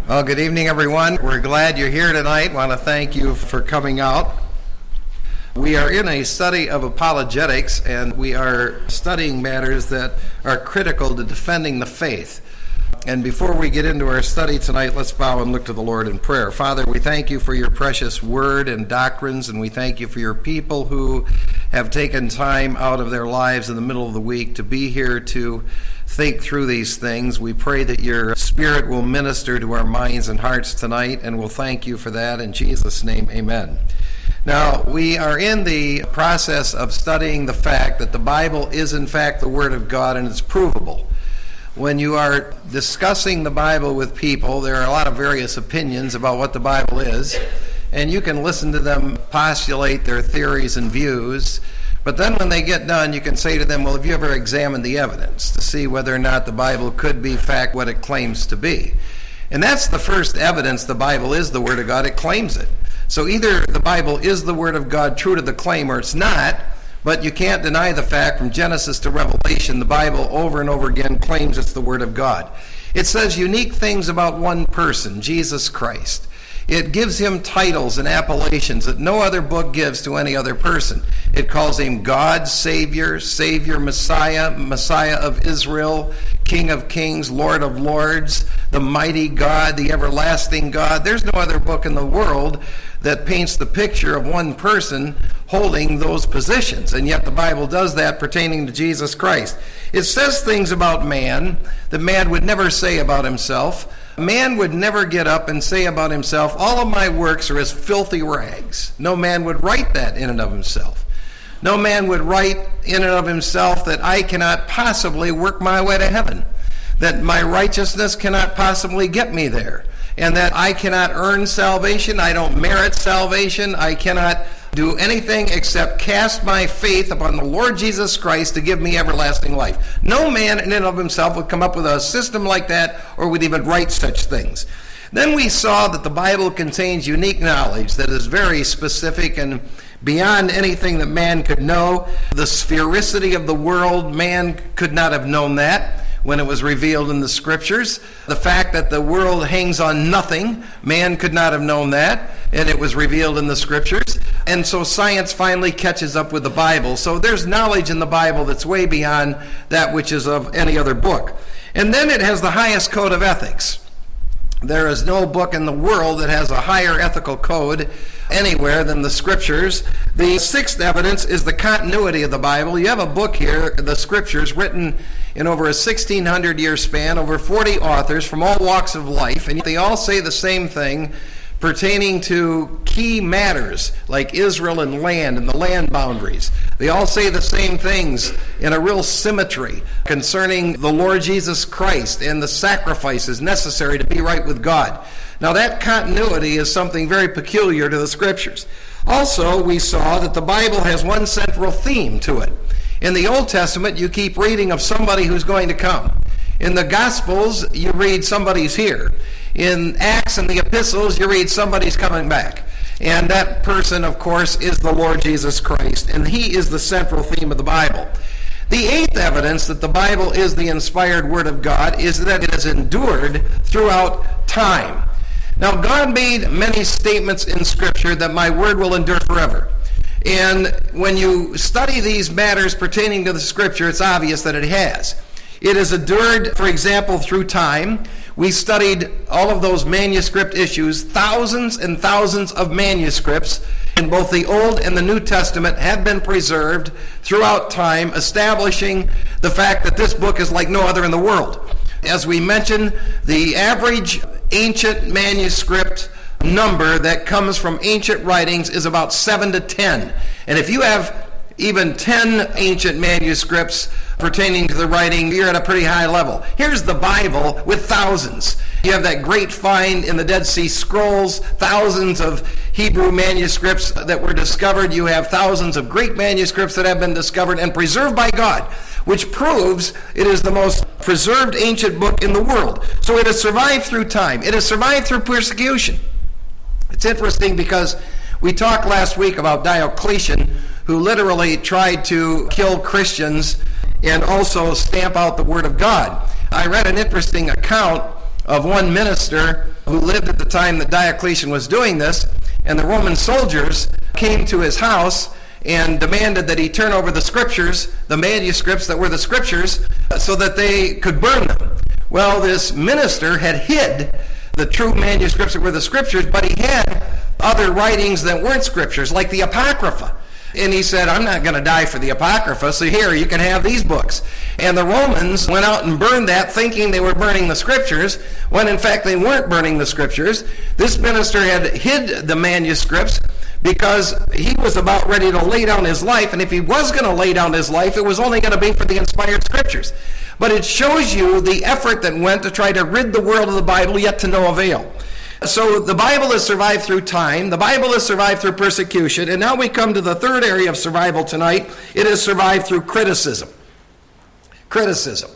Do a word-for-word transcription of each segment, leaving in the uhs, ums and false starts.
Well, good evening, everyone. We're glad you're here tonight. Want to thank you for coming out. We are in a study of apologetics, and we are studying matters that are critical to defending the faith. And before we get into our study tonight, let's bow and look to the Lord in prayer. Father, we thank you for your precious word and doctrines, and we thank you for your people who have taken time out of their lives in the middle of the week to be here to think through these things. We pray that your Spirit will minister to our minds and hearts tonight, and we'll thank you for that. In Jesus' name, amen. Now, we are in the process of studying the fact that the Bible is in fact the Word of God, and it's provable. When you are discussing the Bible with people, there are a lot of various opinions about what the Bible is, and you can listen to them postulate their theories and views. But then when they get done, you can say to them, well, have you ever examined the evidence to see whether or not the Bible could be, in fact, what it claims to be? And that's the first evidence the Bible is the Word of God. It claims it. So either the Bible is the Word of God, true to the claim, or it's not. But you can't deny the fact from Genesis to Revelation, the Bible over and over again claims it's the Word of God. It says unique things about one person, Jesus Christ. It gives him titles and appellations that no other book gives to any other person. It calls him God, Savior, Savior, Messiah, Messiah of Israel, King of Kings, Lord of Lords, the mighty God, the everlasting God. There's no other book in the world that paints the picture of one person holding those positions, and yet the Bible does that pertaining to Jesus Christ. It says things about man that man would never say about himself. Man would never get up and say about himself, all of my works are as filthy rags. No man would write that in and of himself. No man would write in and of himself that I cannot possibly work my way to heaven, that my righteousness cannot possibly get me there, and that I cannot earn salvation, I don't merit salvation, I cannot do anything except cast my faith upon the Lord Jesus Christ to give me everlasting life. No man in and of himself would come up with a system like that or would even write such things. Then we saw that the Bible contains unique knowledge that is very specific and beyond anything that man could know. The sphericity of the world, man could not have known that when it was revealed in the Scriptures. The fact that the world hangs on nothing, man could not have known that, and it was revealed in the Scriptures. And so science finally catches up with the Bible. So there's knowledge in the Bible that's way beyond that which is of any other book. And then it has the highest code of ethics. There is no book in the world that has a higher ethical code anywhere than the Scriptures. The sixth evidence is the continuity of the Bible. You have a book here, the Scriptures, written in over a sixteen hundred year span, over forty authors from all walks of life, and they all say the same thing pertaining to key matters like Israel and land and the land boundaries. They all say the same things in a real symmetry concerning the Lord Jesus Christ and the sacrifices necessary to be right with God. Now that continuity is something very peculiar to the Scriptures. Also, we saw that the Bible has one central theme to it. In the Old Testament, you keep reading of somebody who's going to come. In the Gospels, you read somebody's here. In Acts and the Epistles, you read somebody's coming back. And that person, of course, is the Lord Jesus Christ, and he is the central theme of the Bible. The eighth evidence that the Bible is the inspired Word of God is that it has endured throughout time. Now, God made many statements in Scripture that my word will endure forever. And when you study these matters pertaining to the Scripture, it's obvious that it has. It has endured, for example, through time. We studied all of those manuscript issues. Thousands and thousands of manuscripts in both the Old and the New Testament have been preserved throughout time, establishing the fact that this book is like no other in the world. As we mentioned, the average ancient manuscript number that comes from ancient writings is about seven to ten. And if you have even ten ancient manuscripts pertaining to the writing, you're at a pretty high level. Here's the Bible with thousands. You have that great find in the Dead Sea Scrolls, thousands of Hebrew manuscripts that were discovered. You have thousands of Greek manuscripts that have been discovered and preserved by God, which proves it is the most preserved ancient book in the world. So it has survived through time. It has survived through persecution. It's interesting because we talked last week about Diocletian, who literally tried to kill Christians and also stamp out the Word of God. I read an interesting account of one minister who lived at the time that Diocletian was doing this, and the Roman soldiers came to his house and demanded that he turn over the scriptures, the manuscripts that were the scriptures, so that they could burn them. Well, this minister had hid the true manuscripts that were the scriptures, but he had other writings that weren't scriptures, like the Apocrypha. And he said, I'm not going to die for the Apocrypha, so here, you can have these books. And the Romans went out and burned that, thinking they were burning the scriptures, when in fact they weren't burning the scriptures. This minister had hid the manuscripts because he was about ready to lay down his life, and if he was going to lay down his life, it was only going to be for the inspired scriptures. But it shows you the effort that went to try to rid the world of the Bible, yet to no avail. So the Bible has survived through time, the Bible has survived through persecution, and now we come to the third area of survival tonight. It has survived through criticism. Criticism.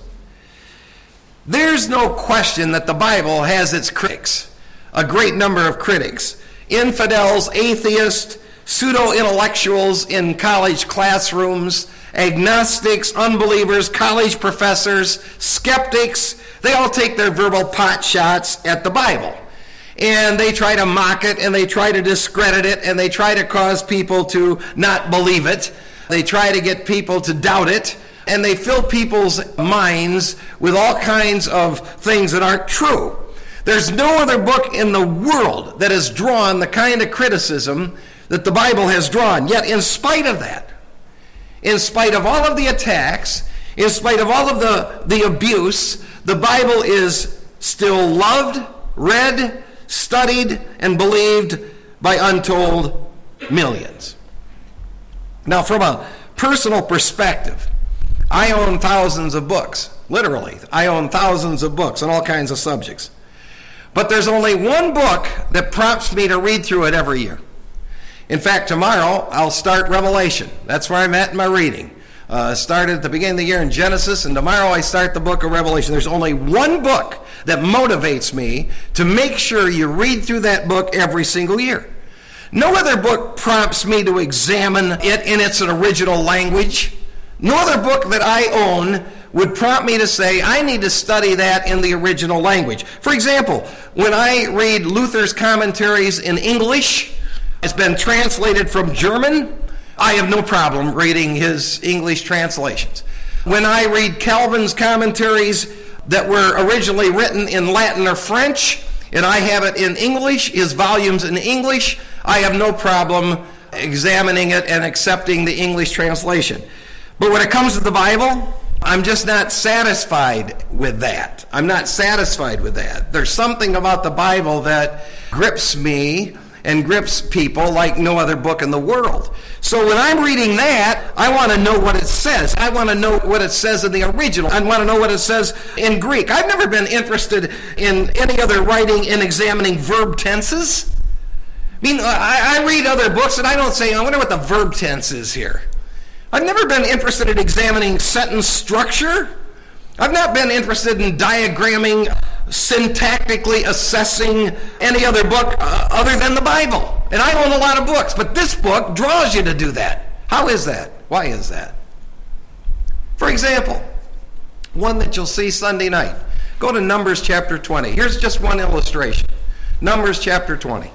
There's no question that the Bible has its critics, a great number of critics. Infidels, atheists, pseudo-intellectuals in college classrooms, agnostics, unbelievers, college professors, skeptics, they all take their verbal pot shots at the Bible. And they try to mock it, and they try to discredit it, and they try to cause people to not believe it. They try to get people to doubt it, and they fill people's minds with all kinds of things that aren't true. There's no other book in the world that has drawn the kind of criticism that the Bible has drawn. Yet in spite of that, in spite of all of the attacks, in spite of all of the, the abuse, the Bible is still loved, read, studied, and believed by untold millions. Now, from a personal perspective, I own thousands of books. Literally, I own thousands of books on all kinds of subjects. But there's only one book that prompts me to read through it every year. In fact, tomorrow I'll start Revelation. That's where I'm at in my reading. Uh, started at the beginning of the year in Genesis, and tomorrow I start the book of Revelation. There's only one book that motivates me to make sure you read through that book every single year. No other book prompts me to examine it in its original language. No other book that I own would prompt me to say, I need to study that in the original language. For example, when I read Luther's commentaries in English, it's been translated from German, I have no problem reading his English translations. When I read Calvin's commentaries that were originally written in Latin or French, and I have it in English, his volumes in English, I have no problem examining it and accepting the English translation. But when it comes to the Bible, I'm just not satisfied with that. I'm not satisfied with that. There's something about the Bible that grips me and grips people like no other book in the world. So when I'm reading that, I want to know what it says. I want to know what it says in the original. I want to know what it says in Greek. I've never been interested in any other writing in examining verb tenses. I mean, I, I read other books and I don't say, I wonder what the verb tense is here. I've never been interested in examining sentence structure. I've not been interested in diagramming, syntactically assessing any other book uh, other than the Bible. And I own a lot of books, but this book draws you to do that. How is that? Why is that? For example, one that you'll see Sunday night. Go to Numbers chapter twenty. Here's just one illustration. Numbers chapter twenty.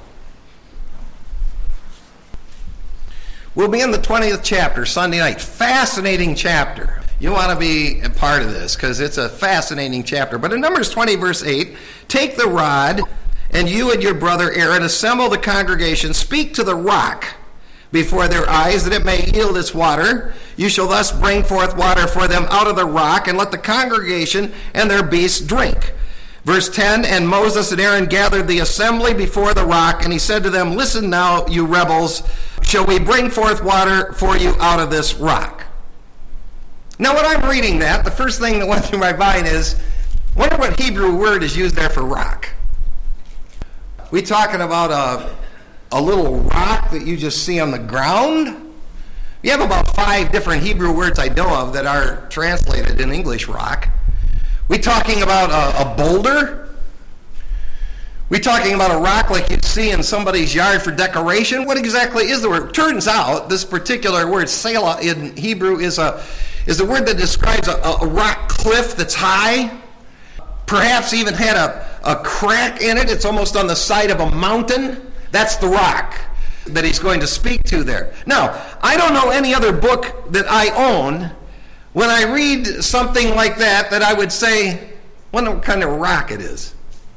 We'll be in the twentieth chapter Sunday night. Fascinating chapter. You want to be a part of this because it's a fascinating chapter. But in Numbers twenty, verse eight, take the rod, and you and your brother Aaron assemble the congregation, speak to the rock before their eyes, that it may yield its water. You shall thus bring forth water for them out of the rock, and let the congregation and their beasts drink. Verse ten, and Moses and Aaron gathered the assembly before the rock, and he said to them, listen now, you rebels, shall we bring forth water for you out of this rock? Now when I'm reading that, the first thing that went through my mind is, wonder what Hebrew word is used there for rock. We talking about a, a little rock that you just see on the ground? You have about five different Hebrew words I know of that are translated in English rock. We talking about a, a boulder? We talking about a rock like you'd see in somebody's yard for decoration? What exactly is the word? Turns out this particular word, selah, in Hebrew is a is the word that describes a, a rock cliff that's high, perhaps even had a, a crack in it. It's almost on the side of a mountain. That's the rock that he's going to speak to there. Now, I don't know any other book that I own. When I read something like that, that I would say, wonder what kind of rock it is.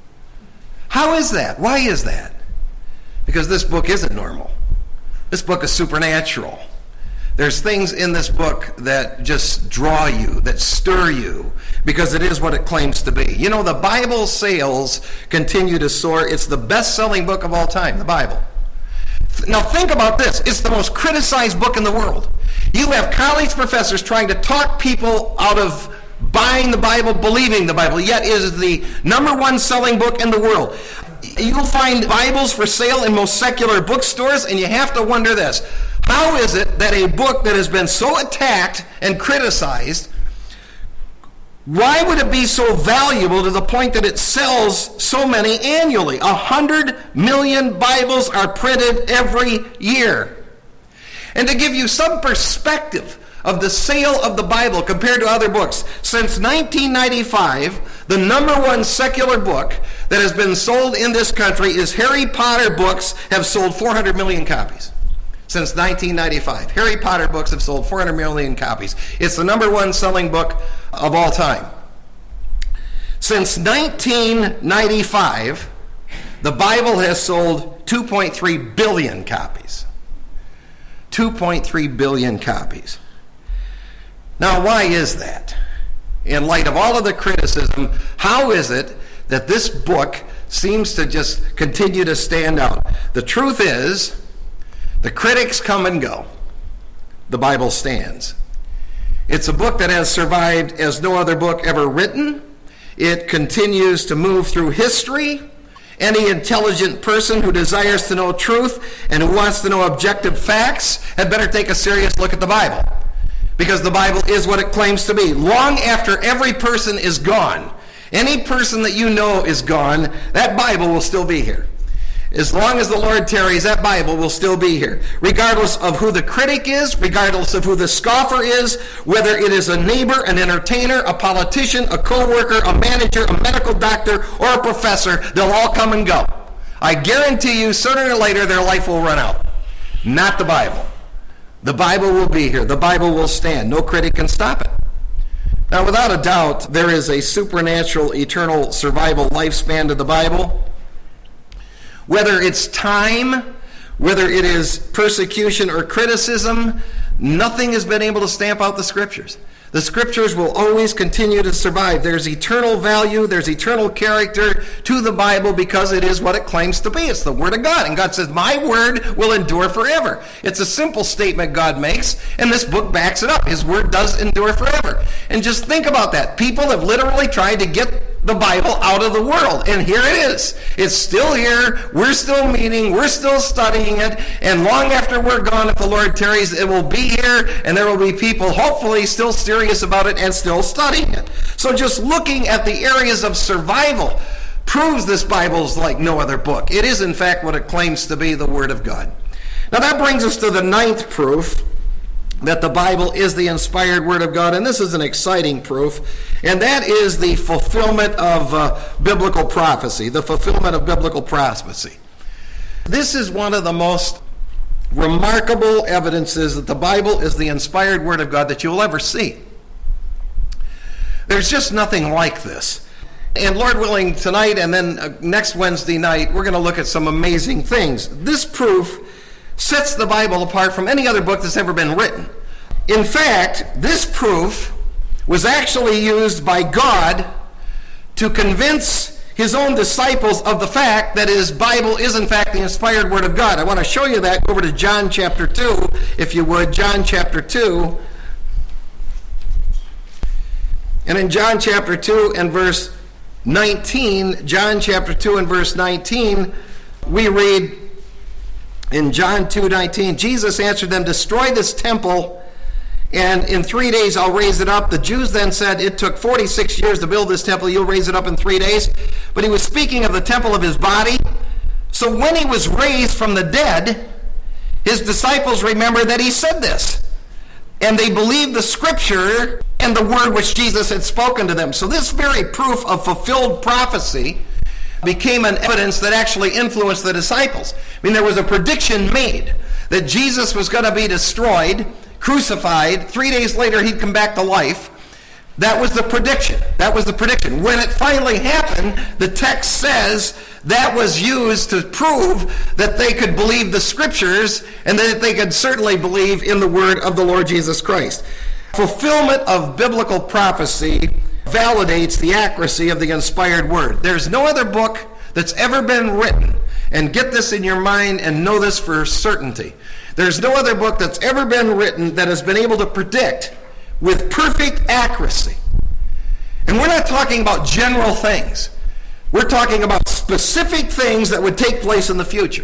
How is that? Why is that? Because this book isn't normal. This book is supernatural. There's things in this book that just draw you, that stir you, because it is what it claims to be. You know, the Bible sales continue to soar. It's the best-selling book of all time, the Bible. Now think about this. It's the most criticized book in the world. You have college professors trying to talk people out of buying the Bible, believing the Bible, yet it is the number one selling book in the world. You'll find Bibles for sale in most secular bookstores, and you have to wonder this. How is it that a book that has been so attacked and criticized, why would it be so valuable to the point that it sells so many annually? A hundred million Bibles are printed every year. And to give you some perspective of the sale of the Bible compared to other books, since nineteen ninety-five, the number one secular book that has been sold in this country is Harry Potter books have sold four hundred million copies. Since nineteen ninety-five, Harry Potter books have sold four hundred million copies. It's the number one selling book of all time. Since nineteen ninety-five, the Bible has sold two point three billion copies. two point three billion copies. Now, why is that? In light of all of the criticism, how is it that this book seems to just continue to stand out? The truth is, the critics come and go. The Bible stands. It's a book that has survived as no other book ever written. It continues to move through history. Any intelligent person who desires to know truth and who wants to know objective facts had better take a serious look at the Bible. Because the Bible is what it claims to be. Long after every person is gone, any person that you know is gone, that Bible will still be here. As long as the Lord tarries, that Bible will still be here. Regardless of who the critic is, regardless of who the scoffer is, whether it is a neighbor, an entertainer, a politician, a co-worker, a manager, a medical doctor, or a professor, they'll all come and go. I guarantee you, sooner or later, their life will run out. Not the Bible. The Bible will be here. The Bible will stand. No critic can stop it. Now, without a doubt, there is a supernatural, eternal survival lifespan to the Bible. Whether it's time, whether it is persecution or criticism, nothing has been able to stamp out the Scriptures. The Scriptures will always continue to survive. There's eternal value, there's eternal character to the Bible because it is what it claims to be. It's the Word of God. And God says, my Word will endure forever. It's a simple statement God makes, and this book backs it up. His Word does endure forever. And just think about that. People have literally tried to get the Bible out of the world, and here it is. It's still here. We're still meeting. We're still studying it, and long after we're gone, if the Lord tarries, it will be here, and there will be people hopefully still serious about it and still studying it. So just looking at the areas of survival proves this Bible is like no other book. It is, in fact, what it claims to be, the Word of God. Now that brings us to the ninth proof that the Bible is the inspired Word of God, and this is an exciting proof, and that is the fulfillment of uh, biblical prophecy, the fulfillment of biblical prophecy. This is one of the most remarkable evidences that the Bible is the inspired Word of God that you'll ever see. There's just nothing like this. And Lord willing, tonight and then uh, next Wednesday night, we're going to look at some amazing things. This proof sets the Bible apart from any other book that's ever been written. In fact, this proof was actually used by God to convince his own disciples of the fact that his Bible is in fact the inspired Word of God. I want to show you that. Go over to John chapter two, if you would. John chapter two. And in John chapter two and verse nineteen, John chapter two and verse nineteen, we read, in John two nineteen, Jesus answered them, destroy this temple, and in three days I'll raise it up. The Jews then said, it took forty-six years to build this temple, you'll raise it up in three days. But he was speaking of the temple of his body. So when he was raised from the dead, his disciples remembered that he said this. And they believed the Scripture and the word which Jesus had spoken to them. So this very proof of fulfilled prophecy became an evidence that actually influenced the disciples. I mean, there was a prediction made that Jesus was going to be destroyed, crucified. Three days later, he'd come back to life. That was the prediction. That was the prediction. When it finally happened, the text says that was used to prove that they could believe the Scriptures and that they could certainly believe in the word of the Lord Jesus Christ. Fulfillment of biblical prophecy validates the accuracy of the inspired word. There's no other book that's ever been written, and get this in your mind and know this for certainty. There's no other book that's ever been written that has been able to predict with perfect accuracy. And we're not talking about general things. We're talking about specific things that would take place in the future.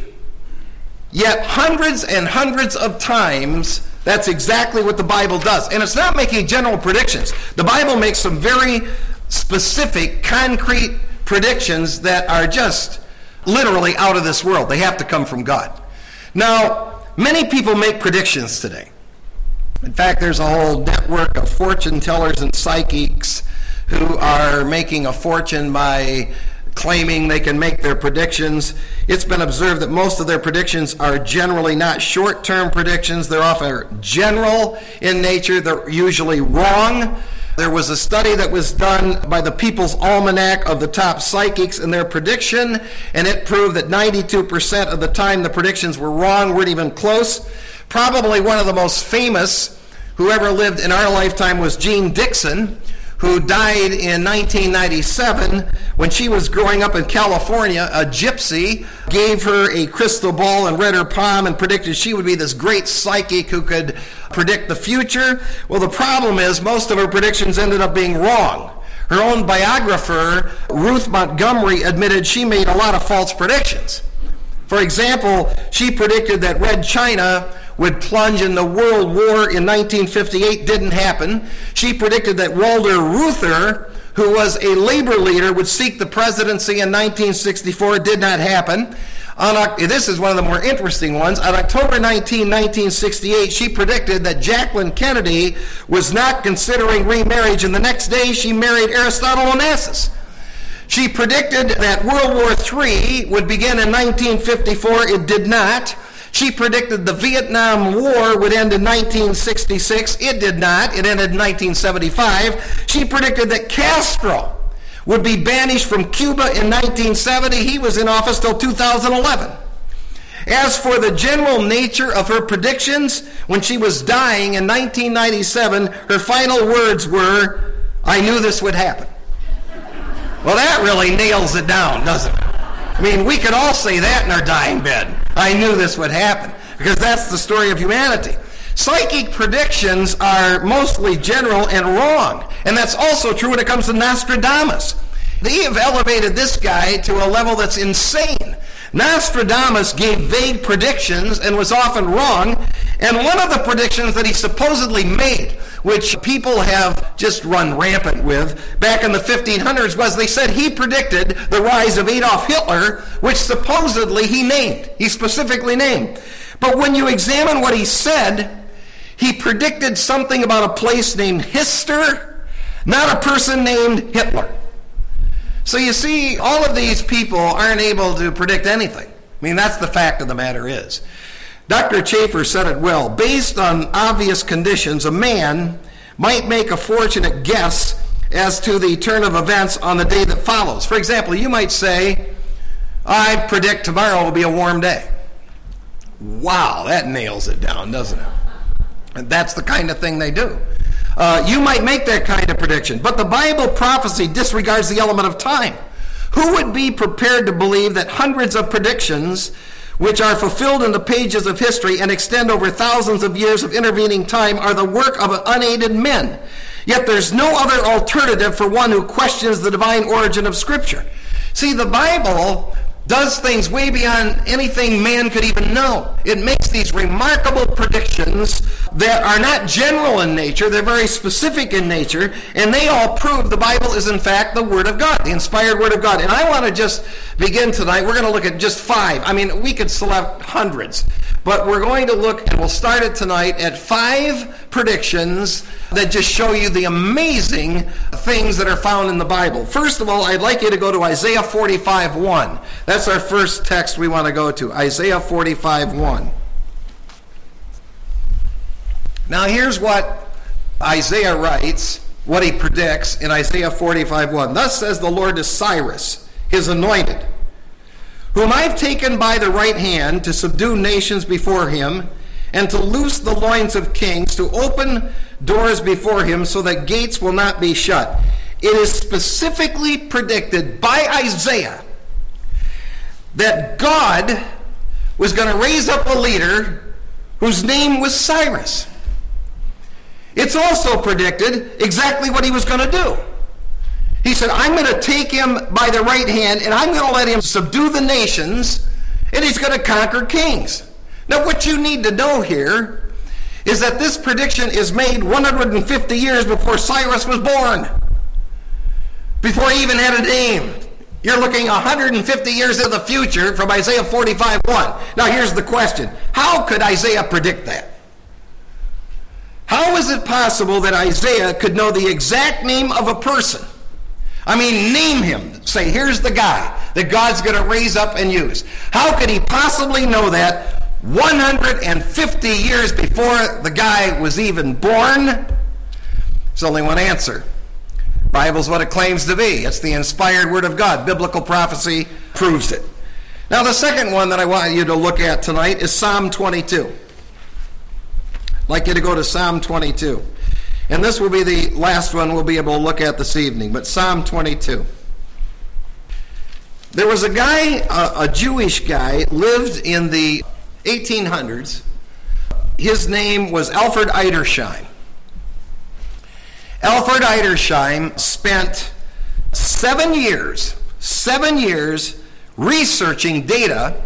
Yet hundreds and hundreds of times, that's exactly what the Bible does. And it's not making general predictions. The Bible makes some very specific, concrete predictions that are just literally out of this world. They have to come from God. Now, many people make predictions today. In fact, there's a whole network of fortune tellers and psychics who are making a fortune by claiming they can make their predictions. It's been observed that most of their predictions are generally not short-term predictions. They're often general in nature. They're usually wrong. There was a study that was done by the People's Almanac of the top psychics and their prediction, and it proved that ninety-two percent of the time the predictions were wrong, weren't even close. Probably one of the most famous who ever lived in our lifetime was Jean Dixon, who died in nineteen ninety-seven. When she was growing up in California, a gypsy gave her a crystal ball and read her palm and predicted she would be this great psychic who could predict the future. Well, the problem is most of her predictions ended up being wrong. Her own biographer, Ruth Montgomery, admitted she made a lot of false predictions. For example, she predicted that Red China would plunge in the World War in nineteen fifty-eight. Didn't happen. She predicted that Walter Reuther, who was a labor leader, would seek the presidency in nineteen sixty-four. Did not happen. On, this is one of the more interesting ones. On October nineteenth, nineteen sixty-eight, she predicted that Jacqueline Kennedy was not considering remarriage, and the next day she married Aristotle Onassis. She predicted that World War Three would begin in nineteen fifty-four. It did not. She predicted the Vietnam War would end in nineteen sixty-six. It did not. It ended in nineteen seventy-five. She predicted that Castro would be banished from Cuba in nineteen seventy. He was in office till two thousand eleven. As for the general nature of her predictions, when she was dying in nineteen ninety-seven, her final words were, "I knew this would happen." Well, that really nails it down, doesn't it? I mean, we could all say that in our dying bed. I knew this would happen, because that's the story of humanity. Psychic predictions are mostly general and wrong, and that's also true when it comes to Nostradamus. They have elevated this guy to a level that's insane. Nostradamus gave vague predictions and was often wrong, and one of the predictions that he supposedly made, which people have just run rampant with back in the fifteen hundreds, was they said he predicted the rise of Adolf Hitler, which supposedly he named. He specifically named. But when you examine what he said, he predicted something about a place named Hister, not a person named Hitler. So you see, all of these people aren't able to predict anything. I mean, that's the fact of the matter is. Doctor Chafer said it well. Based on obvious conditions, a man might make a fortunate guess as to the turn of events on the day that follows. For example, you might say, I predict tomorrow will be a warm day. Wow, that nails it down, doesn't it? And that's the kind of thing they do. Uh, you might make that kind of prediction, but the Bible prophecy disregards the element of time. Who would be prepared to believe that hundreds of predictions, which are fulfilled in the pages of history and extend over thousands of years of intervening time, are the work of unaided men? Yet there's no other alternative for one who questions the divine origin of Scripture. See, the Bible does things way beyond anything man could even know. It makes these remarkable predictions that are not general in nature, they're very specific in nature, and they all prove the Bible is in fact the Word of God, the inspired Word of God. And I want to just begin tonight, we're going to look at just five. I mean, we could select hundreds, but we're going to look, and we'll start it tonight, at five predictions that just show you the amazing things that are found in the Bible. First of all, I'd like you to go to Isaiah forty-five one. That's our first text we want to go to, Isaiah forty-five one. Now here's what Isaiah writes, what he predicts in Isaiah forty-five one. Thus says the Lord to Cyrus, his anointed, whom I've taken by the right hand to subdue nations before him, and to loose the loins of kings, to open doors before him so that gates will not be shut. It is specifically predicted by Isaiah that God was going to raise up a leader whose name was Cyrus. It's also predicted exactly what he was going to do. He said, I'm going to take him by the right hand, and I'm going to let him subdue the nations, and he's going to conquer kings. Now, what you need to know here is that this prediction is made one hundred fifty years before Cyrus was born, before he even had a name. You're looking one hundred fifty years in the future from Isaiah forty-five one. Now, here's the question. How could Isaiah predict that? How is it possible that Isaiah could know the exact name of a person? I mean, name him. Say, here's the guy that God's going to raise up and use. How could he possibly know that one hundred fifty years before the guy was even born? There's only one answer. The Bible's what it claims to be. It's the inspired word of God. Biblical prophecy proves it. Now, the second one that I want you to look at tonight is Psalm twenty-two. I'd like you to go to Psalm twenty-two. And this will be the last one we'll be able to look at this evening. But Psalm twenty-two. There was a guy, a, a Jewish guy, lived in the eighteen hundreds. His name was Alfred Edersheim. Alfred Edersheim spent seven years, seven years researching data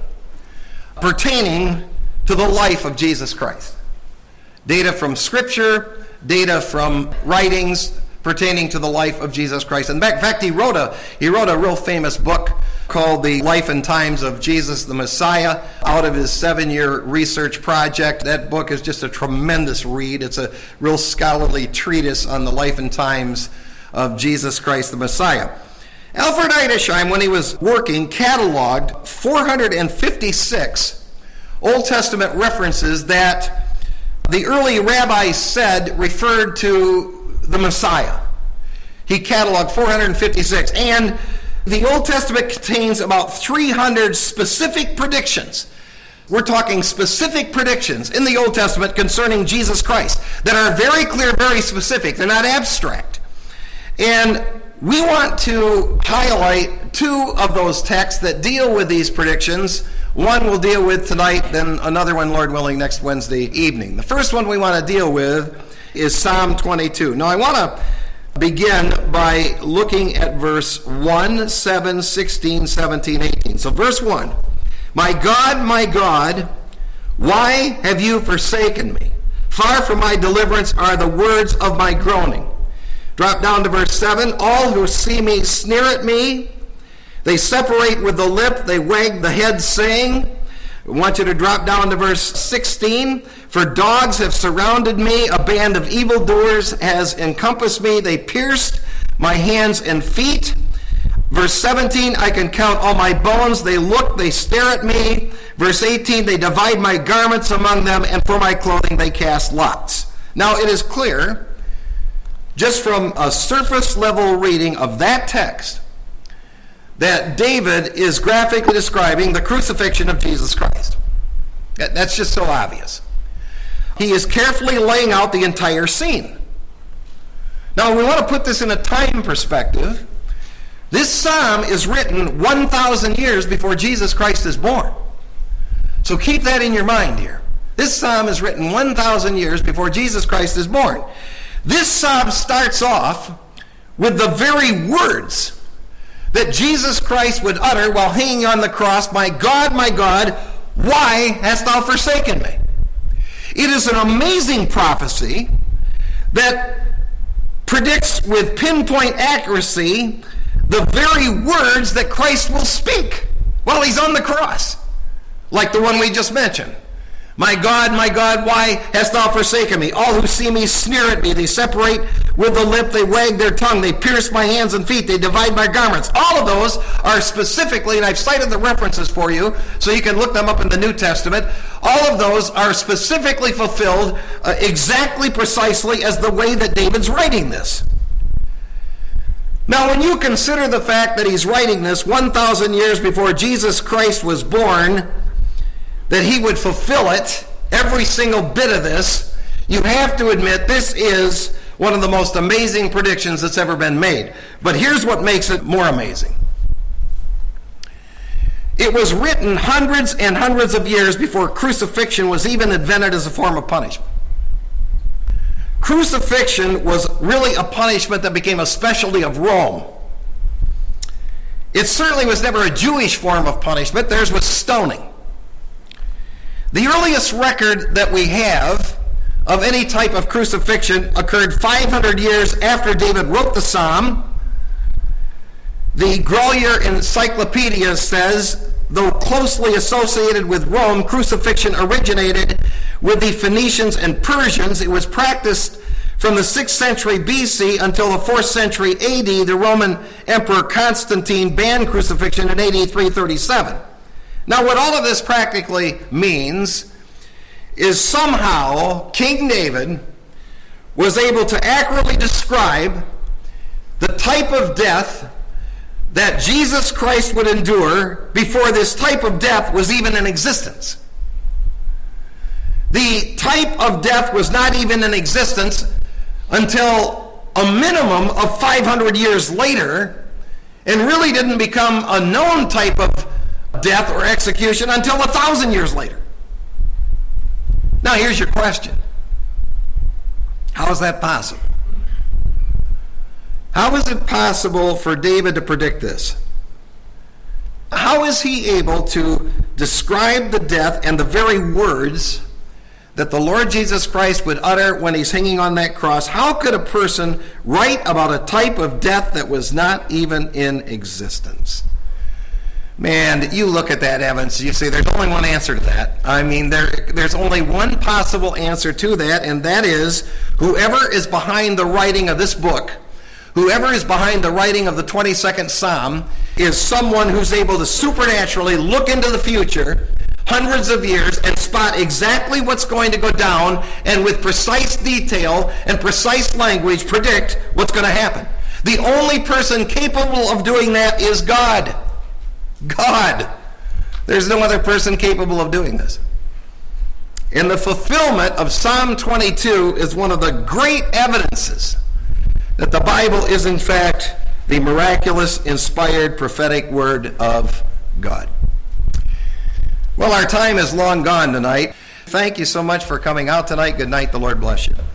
pertaining to the life of Jesus Christ. Data from Scripture, data from writings pertaining to the life of Jesus Christ. In fact, he wrote a he wrote a real famous book called The Life and Times of Jesus the Messiah out of his seven-year research project. That book is just a tremendous read. It's a real scholarly treatise on the life and times of Jesus Christ the Messiah. Alfred Edersheim, when he was working, cataloged four hundred fifty-six Old Testament references that the early rabbis said referred to the Messiah. He cataloged four hundred fifty-six, and the Old Testament contains about three hundred specific predictions. We're talking specific predictions in the Old Testament concerning Jesus Christ that are very clear, very specific. They're not abstract. And we want to highlight two of those texts that deal with these predictions. One we'll deal with tonight, then another one, Lord willing, next Wednesday evening. The first one we want to deal with is Psalm twenty-two. Now, I want to begin by looking at verse one, seven, sixteen, seventeen, eighteen. So verse one, my God, my God, why have you forsaken me? Far from my deliverance are the words of my groaning. Drop down to verse seven, all who see me sneer at me. They separate with the lip, they wag the head, saying, I want you to drop down to verse sixteen. For dogs have surrounded me, a band of evildoers has encompassed me. They pierced my hands and feet. Verse seventeen, I can count all my bones. They look, they stare at me. Verse eighteen, they divide my garments among them, and for my clothing they cast lots. Now it is clear, just from a surface level reading of that text, that David is graphically describing the crucifixion of Jesus Christ. That's just so obvious. He is carefully laying out the entire scene. Now, we want to put this in a time perspective. This psalm is written one thousand years before Jesus Christ is born. So keep that in your mind here. This psalm is written one thousand years before Jesus Christ is born. This psalm starts off with the very words that Jesus Christ would utter while hanging on the cross, my God, my God, why hast thou forsaken me? It is an amazing prophecy that predicts with pinpoint accuracy the very words that Christ will speak while he's on the cross, like the one we just mentioned. My God, my God, why hast thou forsaken me? All who see me sneer at me. They separate with the lip. They wag their tongue. They pierce my hands and feet. They divide my garments. All of those are specifically, and I've cited the references for you, so you can look them up in the New Testament. All of those are specifically fulfilled uh, exactly precisely as the way that David's writing this. Now, when you consider the fact that he's writing this one thousand years before Jesus Christ was born, that he would fulfill it, every single bit of this, you have to admit this is one of the most amazing predictions that's ever been made. But here's what makes it more amazing. It was written hundreds and hundreds of years before crucifixion was even invented as a form of punishment. Crucifixion was really a punishment that became a specialty of Rome. It certainly was never a Jewish form of punishment. Theirs was stoning. The earliest record that we have of any type of crucifixion occurred five hundred years after David wrote the psalm. The Grolier Encyclopedia says, though closely associated with Rome, crucifixion originated with the Phoenicians and Persians. It was practiced from the sixth century B C until the fourth century A D. The Roman Emperor Constantine banned crucifixion in A D three thirty-seven. Now, what all of this practically means is somehow King David was able to accurately describe the type of death that Jesus Christ would endure before this type of death was even in existence. The type of death was not even in existence until a minimum of five hundred years later, and really didn't become a known type of death or execution until a thousand years later. Now here's your question. How is that possible? How is it possible for David to predict this? How is he able to describe the death and the very words that the Lord Jesus Christ would utter when he's hanging on that cross? How could a person write about a type of death that was not even in existence? Man, you look at that, Evans, you say there's only one answer to that. I mean, there, there's only one possible answer to that, and that is whoever is behind the writing of this book, whoever is behind the writing of the twenty-second Psalm, is someone who's able to supernaturally look into the future hundreds of years and spot exactly what's going to go down, and with precise detail and precise language predict what's going to happen. The only person capable of doing that is God. God. There's no other person capable of doing this. And the fulfillment of Psalm twenty-two is one of the great evidences that the Bible is in fact the miraculous, inspired, prophetic word of God. Well, our time is long gone tonight. Thank you so much for coming out tonight. Good night. The Lord bless you.